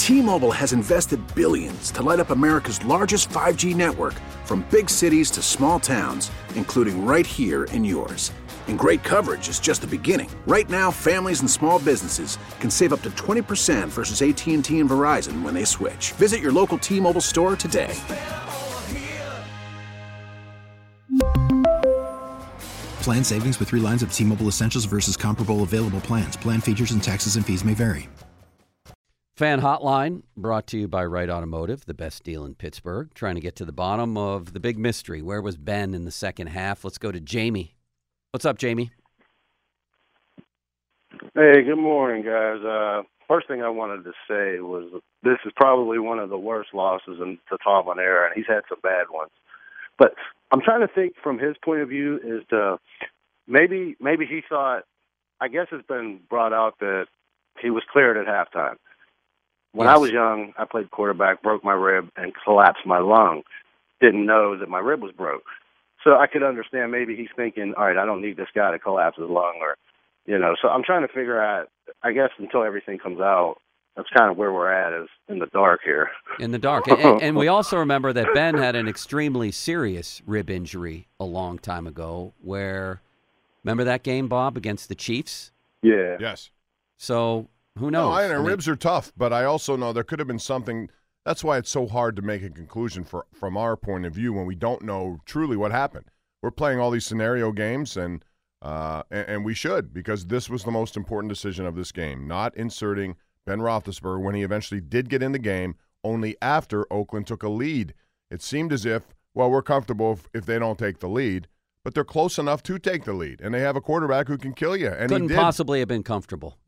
T-Mobile has invested billions to light up America's largest 5G network, from big cities to small towns, including right here in yours. And great coverage is just the beginning. Right now, families and small businesses can save up to 20% versus AT&T and Verizon when they switch. Visit your local T-Mobile store today. Plan savings with 3 lines of T-Mobile Essentials versus comparable available plans. Plan features and taxes and fees may vary. Fan Hotline brought to you by Wright Automotive, the best deal in Pittsburgh. Trying to get to the bottom of the big mystery. Where was Ben in the second half? Let's go to Jamie. What's up, Jamie? Hey, good morning, guys. First thing I wanted to say was this is probably one of the worst losses in the Tomlin era, and he's had some bad ones. But I'm trying to think from his point of view is to maybe he thought, I guess it's been brought out that he was cleared at halftime. When I was young, I played quarterback, broke my rib, and collapsed my lung. Didn't know that my rib was broke. So I could understand maybe he's thinking, all right, I don't need this guy to collapse his lung, or, you know. So I'm trying to figure out, I guess until everything comes out, that's kind of where we're at, is in the dark here. In the dark. And we also remember that Ben had an extremely serious rib injury a long time ago where, remember that game, Bob, against the Chiefs? Yeah. Yes. So who knows? No, I know ribs are tough, but I also know there could have been something. That's why it's so hard to make a conclusion from our point of view when we don't know truly what happened. We're playing all these scenario games, and we should, because this was the most important decision of this game, not inserting Ben Roethlisberger when he eventually did get in the game, only after Oakland took a lead. It seemed as if, well, we're comfortable if they don't take the lead, but they're close enough to take the lead, and they have a quarterback who can kill you. And couldn't he did. Possibly have been comfortable.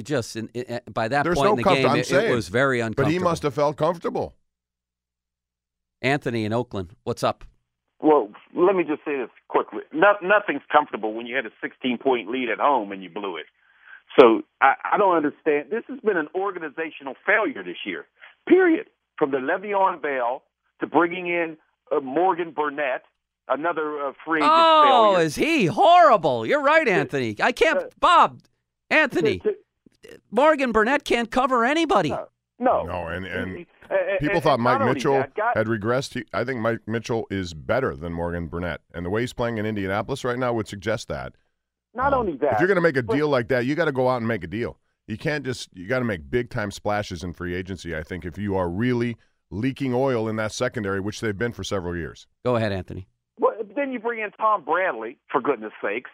By that There's point no in the game, it was very uncomfortable. But he must have felt comfortable. Anthony in Oakland, what's up? Well, let me just say this quickly. Nothing's comfortable when you had a 16-point lead at home and you blew it. So I don't understand. This has been an organizational failure this year, period. From the Le'Veon Bell to bringing in Morgan Burnett, another free agent failure. Oh, is he horrible? You're right, Anthony. I can't, Bob, Anthony. Morgan Burnett can't cover anybody. No, and people thought Mike Mitchell had regressed. I think Mike Mitchell is better than Morgan Burnett, and the way he's playing in Indianapolis right now would suggest that. Not only that, if you're going to make a deal like that, you got to go out and make a deal. You can't you got to make big time splashes in free agency, I think, if you are really leaking oil in that secondary, which they've been for several years. Go ahead, Anthony. Well, then you bring in Tom Bradley, for goodness sakes.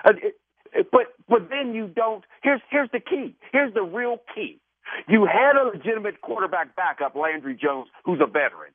But then you don't. Here's the key. Here's the real key. You had a legitimate quarterback backup, Landry Jones, who's a veteran.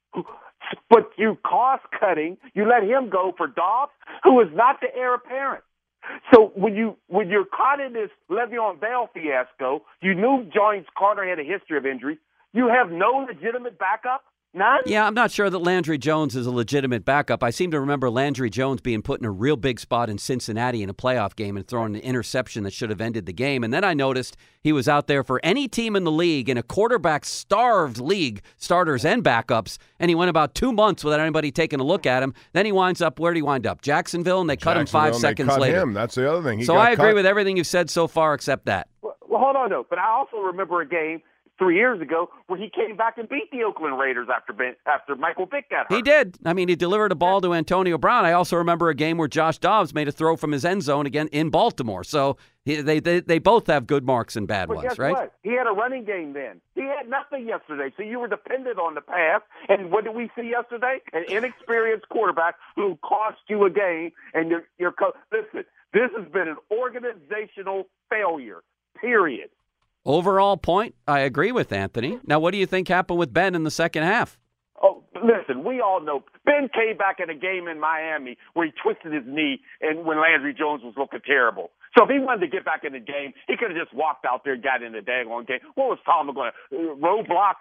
But you cost-cutting, you let him go for Dobbs, who is not the heir apparent. So when you're caught in this Le'Veon Bell fiasco, you knew James Carter had a history of injury. You have no legitimate backup? None? Yeah, I'm not sure that Landry Jones is a legitimate backup. I seem to remember Landry Jones being put in a real big spot in Cincinnati in a playoff game and throwing an interception that should have ended the game. And then I noticed he was out there for any team in the league, in a quarterback-starved league, starters and backups, and he went about 2 months without anybody taking a look at him. Then he winds up, where did he wind up? Jacksonville, and they cut him 5 seconds later. Him. That's the other thing. So I agree with everything you've said so far except that. Well, hold on, though. But I also remember a game 3 years ago where he came back and beat the Oakland Raiders after Michael Vick got hurt. He did. I mean, he delivered a ball to Antonio Brown. I also remember a game where Josh Dobbs made a throw from his end zone again in Baltimore. So they both have good marks and bad but ones, guess right? What? He had a running game then. He had nothing yesterday, so you were dependent on the pass. And what did we see yesterday? An inexperienced quarterback who cost you a game. And listen, this has been an organizational failure, period. Overall point, I agree with Anthony. Now, what do you think happened with Ben in the second half? Oh, listen, we all know Ben came back in a game in Miami where he twisted his knee and when Landry Jones was looking terrible. So if he wanted to get back in the game, he could have just walked out there and got in the daggone game. What was Tom going to roadblock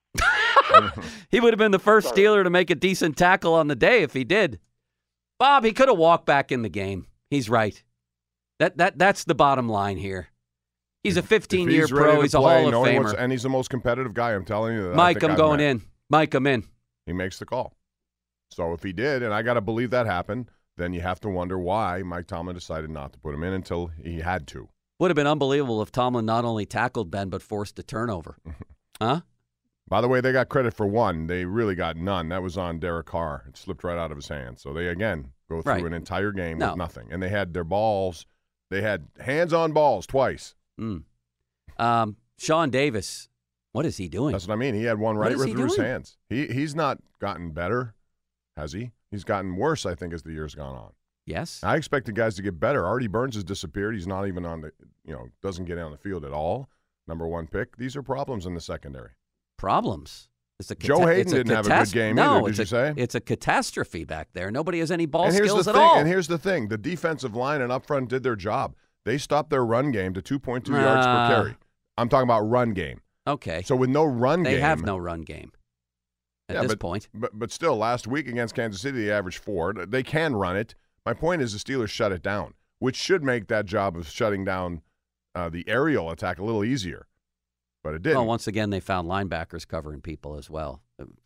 him? He would have been the first Steeler to make a decent tackle on the day if he did. Bob, he could have walked back in the game. He's right. That's the bottom line here. He's a 15-year pro. He's a Hall of Famer. And he's the most competitive guy, I'm telling you. Mike, I'm going in. Mike, I'm in. He makes the call. So if he did, and I got to believe that happened, then you have to wonder why Mike Tomlin decided not to put him in until he had to. Would have been unbelievable if Tomlin not only tackled Ben but forced a turnover. Huh? By the way, they got credit for one. They really got none. That was on Derek Carr. It slipped right out of his hand. So they, again, go through an entire game with nothing. And they had their balls. They had hands-on balls twice. Sean Davis, what is he doing? That's what I mean. He had one right through his hands. He's not gotten better, has he? He's gotten worse, I think, as the year's gone on. Yes. I expected guys to get better. Artie Burns has disappeared. He's not even on the, doesn't get on the field at all. Number 1 pick. These are problems in the secondary. Problems. Joe Hayden didn't have a good game either, did you say? It's a catastrophe back there. Nobody has any ball skills at all. And here's the thing. The defensive line and up front did their job. They stopped their run game to 2.2 yards per carry. I'm talking about run game. Okay. So with no run game. They have no run game at this point. But still, last week against Kansas City, they averaged 4. They can run it. My point is the Steelers shut it down, which should make that job of shutting down the aerial attack a little easier. But it didn't. Well, once again, they found linebackers covering people as well.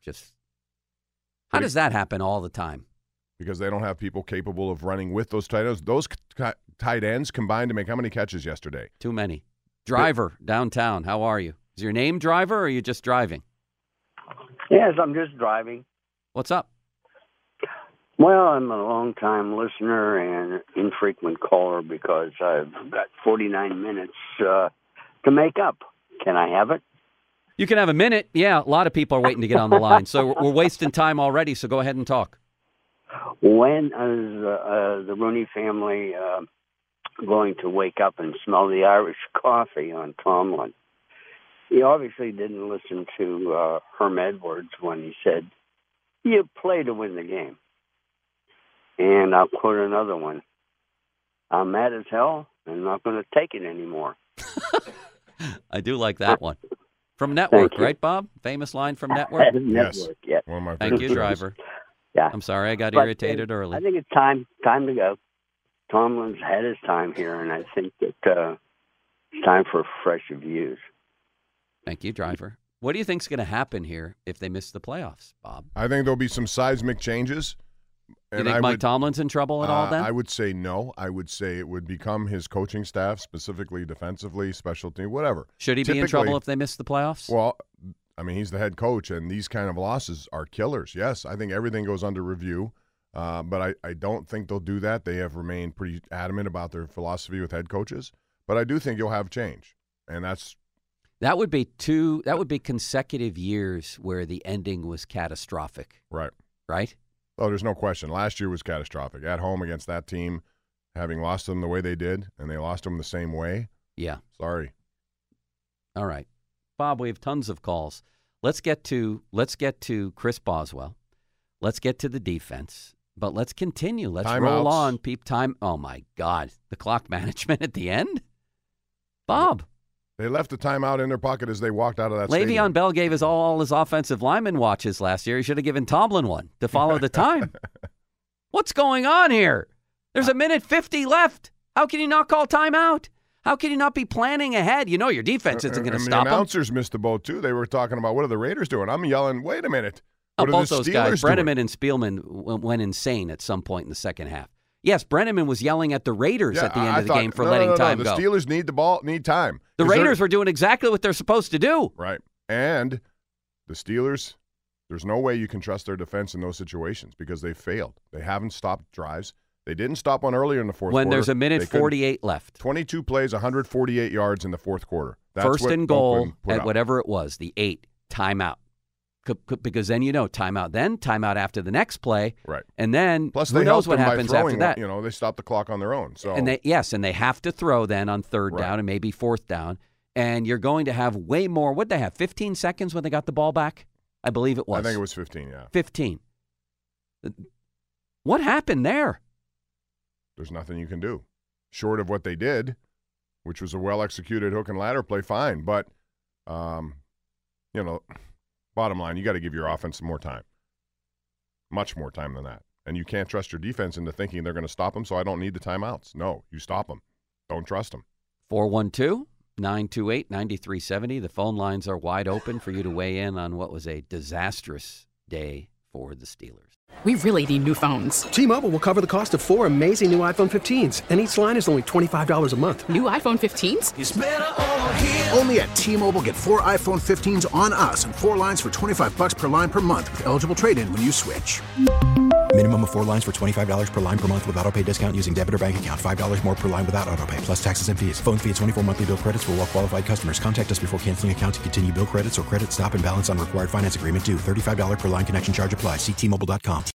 How does that happen all the time? Because they don't have people capable of running with those tight ends. Those tight ends combined to make how many catches yesterday? Too many. Driver, downtown, how are you? Is your name Driver or are you just driving? Yes, I'm just driving. What's up? Well, I'm a long-time listener and infrequent caller because I've got 49 minutes to make up. Can I have it? You can have a minute. Yeah, a lot of people are waiting to get on the line. So we're wasting time already, so go ahead and talk. When is the Rooney family going to wake up and smell the Irish coffee on Tomlin? He obviously didn't listen to Herm Edwards when he said, you play to win the game. And I'll quote another one. I'm mad as hell and not going to take it anymore. I do like that one. From Network, right, Bob? Famous line from Network? Network, yes. One of my Thank you, Driver. Yeah. I'm sorry I got irritated early. I think it's time to go. Tomlin's had his time here, and I think that it's time for fresh views. Thank you, Driver. What do you think's going to happen here if they miss the playoffs, Bob? I think there'll be some seismic changes. You think Mike Tomlin's in trouble at all then? I would say no. I would say it would become his coaching staff, specifically defensively, special team, whatever. Should he be in trouble if they miss the playoffs? Well, I mean, he's the head coach, and these kind of losses are killers. Yes, I think everything goes under review, but I don't think they'll do that. They have remained pretty adamant about their philosophy with head coaches, but I do think you'll have change, and that would be consecutive years where the ending was catastrophic. Right. Right? Oh, there's no question. Last year was catastrophic. At home against that team, having lost them the way they did, and they lost them the same way. Yeah. Sorry. All right. Bob, we have tons of calls. Let's get to Chris Boswell. Let's get to the defense. But let's continue. Let's roll on. Oh, my God. The clock management at the end? Bob. They left a timeout in their pocket as they walked out of that stadium. Le'Veon Bell gave all his offensive lineman watches last year. He should have given Tomlin one to follow the time. What's going on here? There's 1:50 left. How can you not call timeout? How can you not be planning ahead? You know your defense isn't going to stop them. The announcers missed the boat, too. They were talking about, what are the Raiders doing? I'm yelling, wait a minute. Both those guys, Brenneman and Spielman, went insane at some point in the second half. Yes, Brenneman was yelling at the Raiders at the end of the game for letting time go. The Steelers need the ball, need time. The Raiders were doing exactly what they're supposed to do. Right. And the Steelers, there's no way you can trust their defense in those situations because they failed. They haven't stopped drives. They didn't stop one earlier in the fourth quarter. When there's 1:48 left. 22 plays, 148 yards in the fourth quarter. That's first and goal at whatever it was, the 8, timeout. Because then timeout then, timeout after the next play. Right. And then plus who knows what happens after that. They stop the clock on their own. So and they have to throw then on third down and maybe fourth down. And you're going to have way more. What'd they have, 15 seconds when they got the ball back? I believe it was. I think it was 15, yeah. 15. What happened there? There's nothing you can do. Short of what they did, which was a well-executed hook and ladder play, fine. But, bottom line, you got to give your offense more time. Much more time than that. And you can't trust your defense into thinking they're going to stop them, so I don't need the timeouts. No, you stop them. Don't trust them. 412-928-9370. The phone lines are wide open for you to weigh in on what was a disastrous day for the Steelers. We really need new phones. T-Mobile will cover the cost of 4 amazing new iPhone 15s, and each line is only $25 a month. New iPhone 15s? It's better over here. Only at T-Mobile, get 4 iPhone 15s on us and 4 lines for $25 per line per month with eligible trade-in when you switch. Minimum of 4 lines for $25 per line per month with autopay discount using debit or bank account. $5 more per line without autopay, plus taxes and fees. Phone fee at 24 monthly bill credits for well-qualified customers. Contact us before canceling account to continue bill credits or credit stop and balance on required finance agreement due. $35 per line connection charge applies. See T-Mobile.com.